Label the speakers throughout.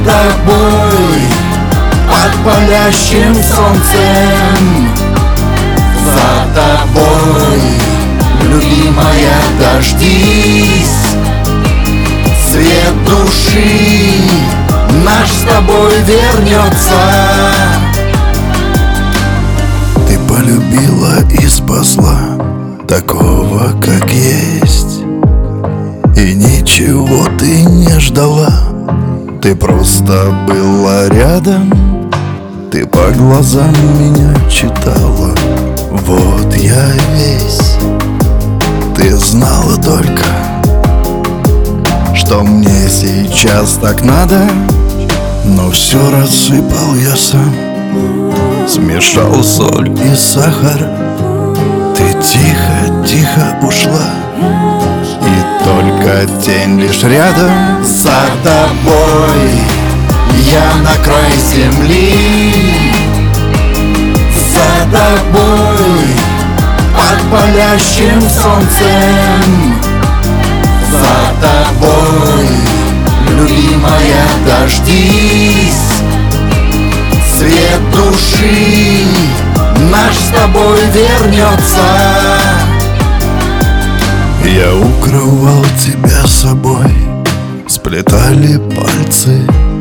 Speaker 1: тобой под палящим солнцем, за тобой, любимая, дождись. Свет души наш с тобой вернется.
Speaker 2: Ты полюбила и спасла такого, как есть, и ничего ты не ждала. Ты просто была рядом, ты по глазам меня читала. Вот я весь. Ты знала только, что мне сейчас так надо, но все рассыпал я сам, смешал соль и сахар. Ты тихо-тихо ушла, и только тень лишь рядом.
Speaker 1: За тобой я на край земли, за тобой под палящим солнцем, за тобой, любимая, дождись. Свет души наш с тобой вернется.
Speaker 2: Я укрывал тебя собой, сплетали пальцы,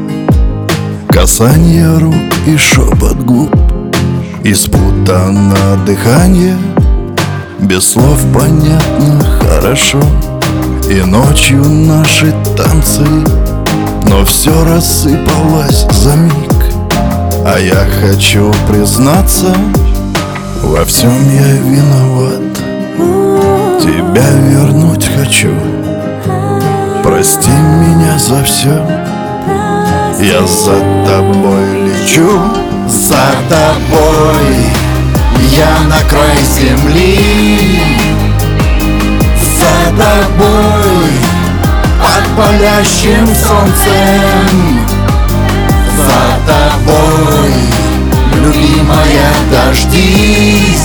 Speaker 2: касание рук и шепот губ, и спутано дыхание, без слов понятно хорошо. И ночью наши танцы, но все рассыпалось за миг. А я хочу признаться, во всем я виноват. Тебя вернуть хочу, прости меня за все. Я за тобой лечу,
Speaker 1: за тобой я на край земли, за тобой под палящим солнцем, за тобой, любимая, дождись.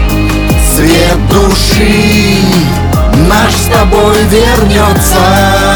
Speaker 1: Свет души наш с тобой вернется.